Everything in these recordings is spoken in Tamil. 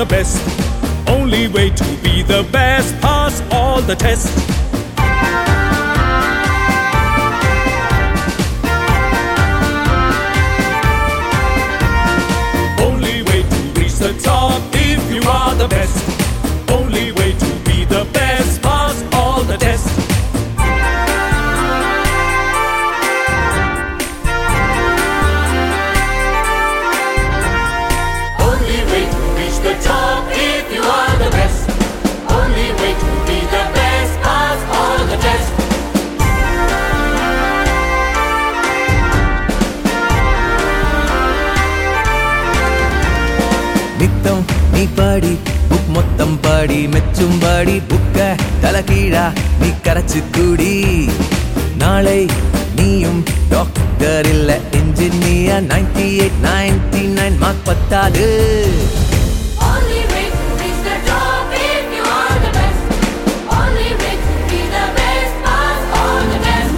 the best. Only way to be the best, pass all the tests. Only way to reach the top if you are the best. Only way to be the best, pass all the tests. Only way to reach the top if you are the best. Only way to be the best, pass all the tests. நித்தம் நீ பாடி புக் மொத்தம் பாடி மெச்சும் பாடி புக்க தலகீழா நீ கரைச்சு கூடி நாளை நீயும் டாக்டர் இல்ல இன்ஜினியர் 98 99 மார்க் பத்தாது Only way to reach the top if you are the best. Only way to be the best, pass all the tests.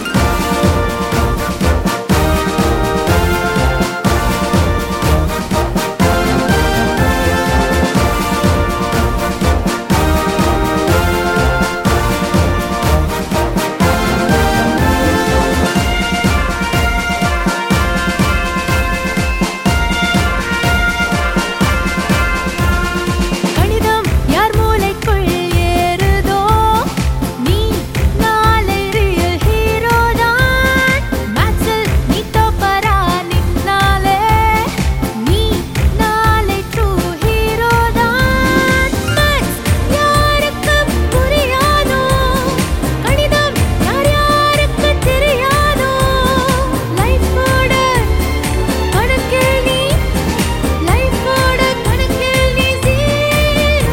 கணிதம் யார் மூளைக்குள் ஏறுதோ நீ நாளை ரியல் ஹீரோ தான் மேத்ஸில் நீ டாப்பரா நின்னாலே நீ நாளை ட்ரூ ஹீரோ தான் மேத்ஸ் யாருக்கு புரியாதோ கணிதம் யாருக்கு தெரியாதோ லைஃபோட கணக்கில் நீ லைஃபோட கணக்கில் நீ zero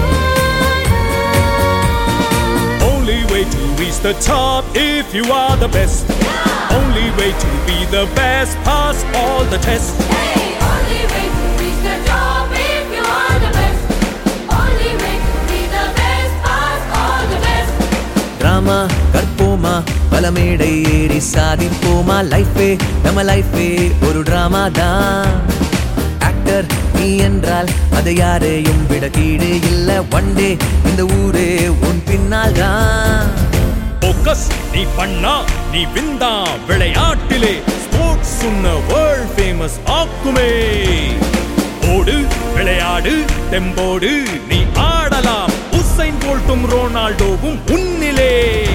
Only way to reach the top if you are the best. Only way to be the best, pass all the tests. Hey, only way to reach the top if you are the best. Only way to be the best, pass all the tests. Drama கற்போமா பல மேடை ஏறி சாதிப்போமா லைஃபே நம்ம லைஃபே ஒரு டிராமா தான் ஆக்டர் நீ என்றால் அதை யாரையும் விட கீழே இல்ல ஒன் டே இந்த ஊரே உன் பின்னால் தான் போக்கஸ் நீ பண்ணா நீ விந்தா விளையாட்டிலே ஸ்போர்ட்ஸ் உன்ன வேர்ல்ட் ஃபேமஸ் ஆக்குமே ஓடு விளையாடு தெம்போடு நீ ஆடலாம் உசைன் போல்ட்டும் ரொனால்டோவும் உன்னிலே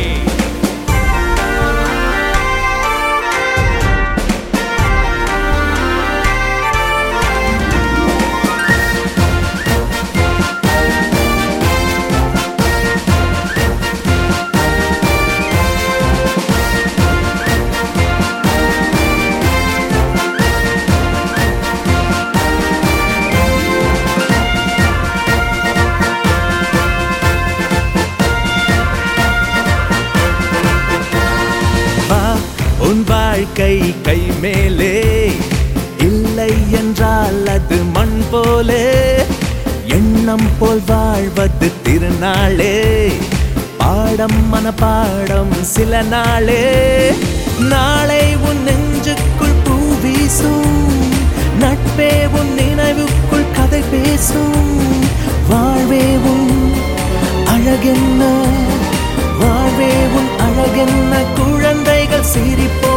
வா உன் வாழ்க்கை கை மேலே இல்லை என்றால் அது மண் போலே எண்ணம் போல் வாழ்வது திருநாளே பாடம் மனப்பாடம் சில நாளே நாளை உன் நெஞ்சுக்குள் பூ வீசும் நட்பே உன் நினைவுக்குள் கதை பேசும் வாழ்வே உன் அழகென்ன வாழ்வே உன் அழகென்ன குழந்தைகள் சிரிப்போ